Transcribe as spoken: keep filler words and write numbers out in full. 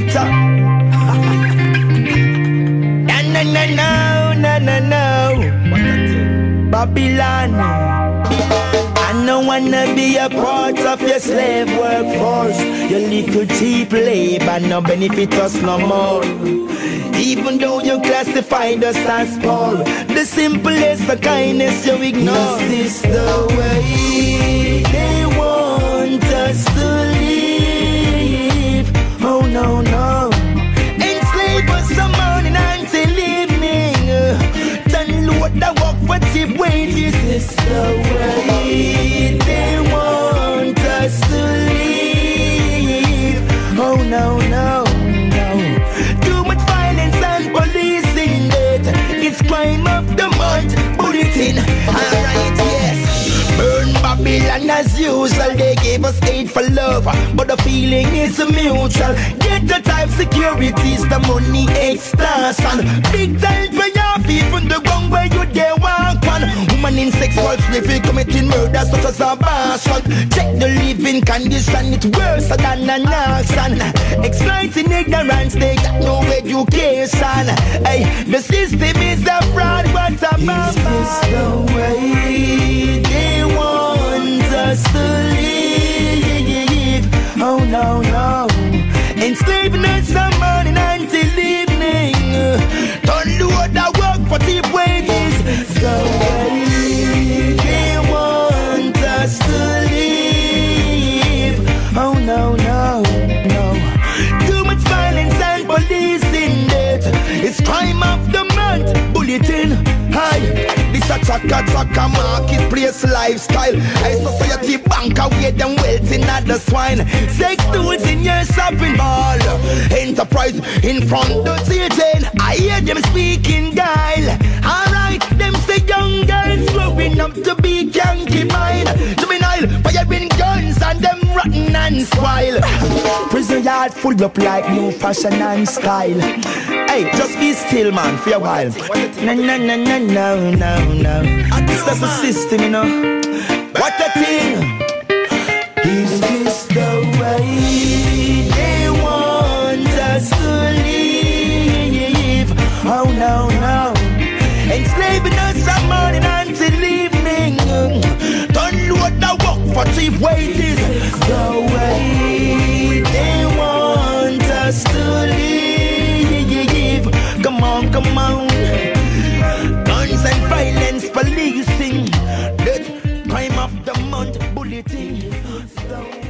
Selector. Na na na no, na na no. What a thing. Babylon. I don't wanna be a part of your slave workforce. Your little cheap labor no benefit us no more. Even though you classified us as poor, the simplest of kindness you ignore. Is this the way they want us to live? Oh no, no. Enslave us some morning until evening. Then load the work for cheap wages. Is this the way they want us to live? Oh no, no, no. Too much violence and policing that. It's crime of the month. Put it in. Alright, yes. Burn Babylon as usual. They gave us aid for love, but the feeling is mutual. Get the type securities, the money extortion. Big time for your people, the wrong where you there walk on. Woman in sexual slavery committing murder such as abortion. Check the living condition, it's worse than an arson. Exploiting ignorance, they got no education. Hey, the system is a fraud, what a is this the way they want us to live? Oh no, no. Enslaving us some morning until evening. Don't do what I work for cheap wages. The way they want us to live. Oh no, no, no. Too much violence and policing that. It's crime of the month. Bulletin. Hi. This a chaka chaka marketplace lifestyle. A society bank away them wealth in other swine. Sex tools in your shopping mall. Enterprise in front of the chain. I hear them speaking guile. Alright, them say young girls growing up to be concubine. Juvenile, firing guns and them rotten and spoil. Prison yard full up like new fashion and style. Hey, just be still man for a while. No, no, no, no, no, no, no. This is the system, you know. What a thing. Is this the way they want us to live? Oh no, no. Enslaving us some morning until evening. Don't load the work for cheap wages. The way they want us to live. Come on, come on. Guns and violence, policing. That crime of the month, bulletin.